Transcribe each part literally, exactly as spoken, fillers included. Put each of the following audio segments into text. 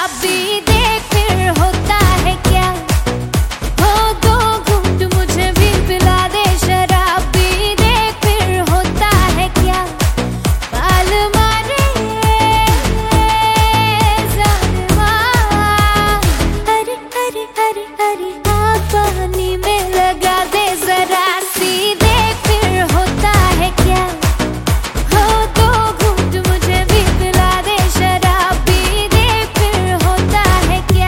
शराबी देख फिर होता है क्या। हो दो घूंट मुझे भी पिला दे शराबी देख फिर होता है क्या। बाल मारे ज़ालिमा, अरे अरे अरे अरे आग पानी में लगा दे जरा सी देख फिर होता है क्या। हो दो घूंट मुझे भी पिला दे शराबी देख फिर होता है क्या।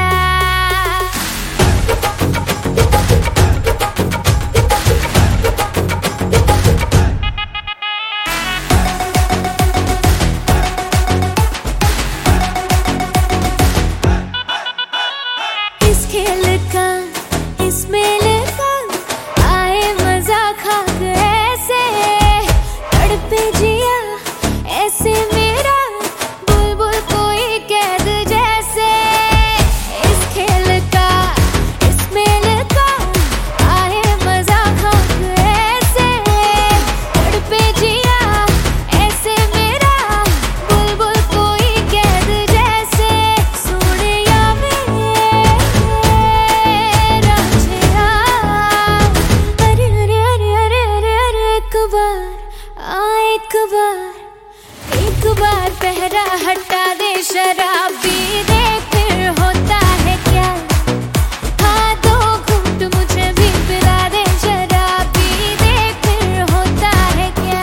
इस खेल का इस मेले का आए मजा खा ऐसे तड़पे जिया ऐसे मेरा बुलबुल कोई कैद जैसे। इस खेल का इस मेले का आए मजा खा ऐसे तड़पे जिया ऐसे मेरा बुलबुल कोई कैद जैसे। सोनिया मेरा चेहरा अरे अरे अरे अरे अरे अरे एक बार आ एक बार एक बार पहरा हटा दे शराबी देख फिर होता है क्या। हाँ दो घूंट मुझे भी पिला दे शराबी देख फिर होता है क्या।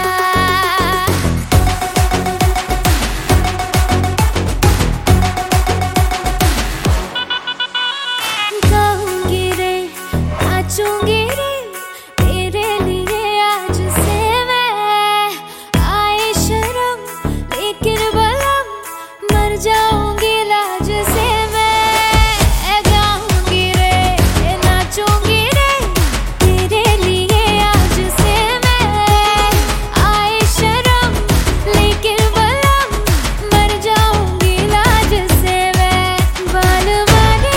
गाऊंगी रे नाचूंगी रे तेरे लिए आज से मैं। आए शर्म लेकिन बलम मर जाऊंगी लाज से मैं। गाऊंगी रे नाचूंगी रे तेरे लिए आज से मैं। आए शर्म लेकिन बलम मर जाऊंगी लाज से मैं। बाल मारे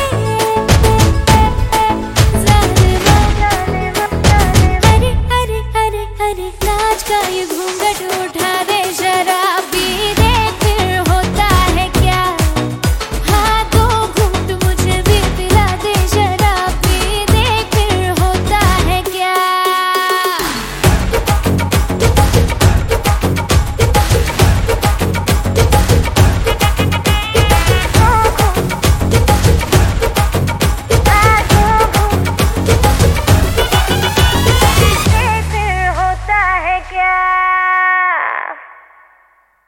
ज़ालिमा, अरे अरे अरे अरे नाच का ये घूंघट उठा दे शराबी देख फिर होता है क्या। हाँ दो घूंट मुझे भी पिला दे शराबी देख फिर होता है क्या। देख फिर होता है क्या।